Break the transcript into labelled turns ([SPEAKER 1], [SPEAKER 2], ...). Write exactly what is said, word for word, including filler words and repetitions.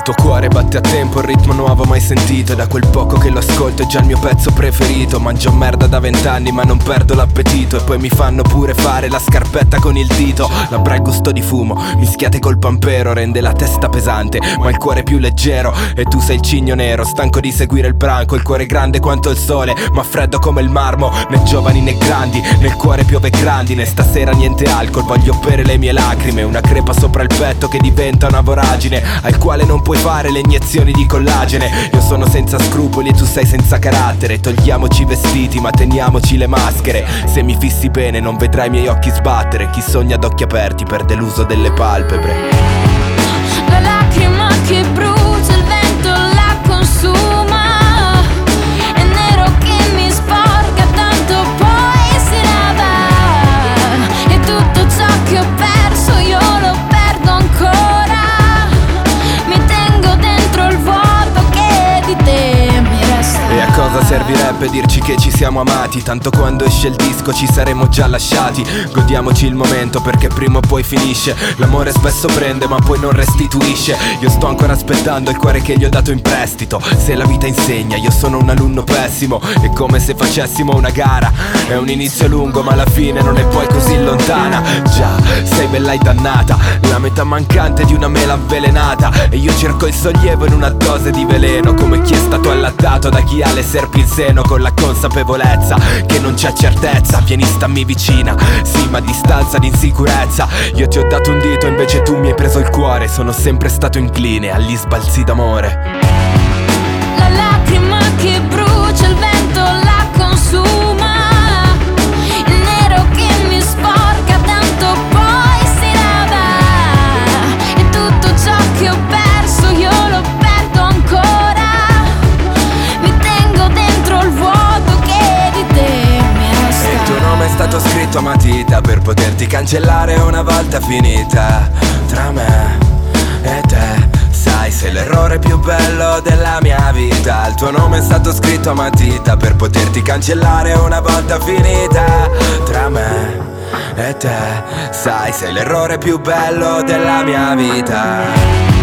[SPEAKER 1] tuo cuore batte a tempo, il ritmo nuovo mai sentito, e da quel poco che lo ascolto è già il mio pezzo preferito. Mangio merda da vent'anni ma non perdo l'appetito, e poi mi fanno pure fare la scarpetta con il dito. Labbra e gusto di fumo, mischiate col pampero, rende la testa pesante ma il cuore più leggero. E tu sei il cigno nero, stanco di seguire il branco, il cuore grande quanto il sole ma freddo come il marmo. Né giovani né grandi, nel cuore piove grandine. Stasera niente alcol, voglio bere le mie lacrime, una crepa sopra il petto che diventa una voragine, al quale non puoi fare le iniezioni di collagene. Io sono senza scrupoli e tu sei senza carattere, togliamoci i vestiti ma teniamoci le maschere. Se mi fissi bene non vedrai i miei occhi sbattere, chi sogna ad occhi aperti perde l'uso delle palpebre.
[SPEAKER 2] La lacrima che brucia, il vento la consuma, è nero che mi sporca, tanto poi si lava, e tutto ciò che ho perso io lo perdo ancora, mi tengo dentro il vuoto che di te mi resta.
[SPEAKER 1] E a cosa servirebbe dirci che ci siamo amati, tanto quando esce il disco ci saremo già lasciati. Godiamoci il momento perché prima o poi finisce, l'amore spesso prende ma poi non restituisce. Io sto ancora aspettando il cuore che gli ho dato in prestito. Se la vita insegna io sono un alunno pessimo, è come se facessimo una gara, è un inizio lungo ma la fine non è poi così lontana. Già, sei bella e dannata, la metà mancante di una mela avvelenata, e io cerco il sollievo in una dose di veleno, come chi è stato allattato da chi ha le serpi in seno, con la consapevolezza che non c'è certezza. Vieni, stammi vicina, sì ma a distanza di insicurezza. Io ti ho dato un dito invece tu mi hai preso il cuore, sono sempre stato incline agli sbalzi d'amore.
[SPEAKER 2] La lacrima che brucia, il vento la consuma, il nero che mi sporca, tanto poi si lava, e tutto ciò che ho perso io lo perdo ancora, mi tengo dentro il vuoto che di te mi resta.
[SPEAKER 1] E il tuo nome è stato scritto a matita per poterti cancellare una volta finita. Tra me e te, sai, sei l'errore più bello della mia vita. Il tuo nome è stato scritto a matita per poterti cancellare una volta finita. Tra me e te, sai, sei l'errore più bello della mia vita.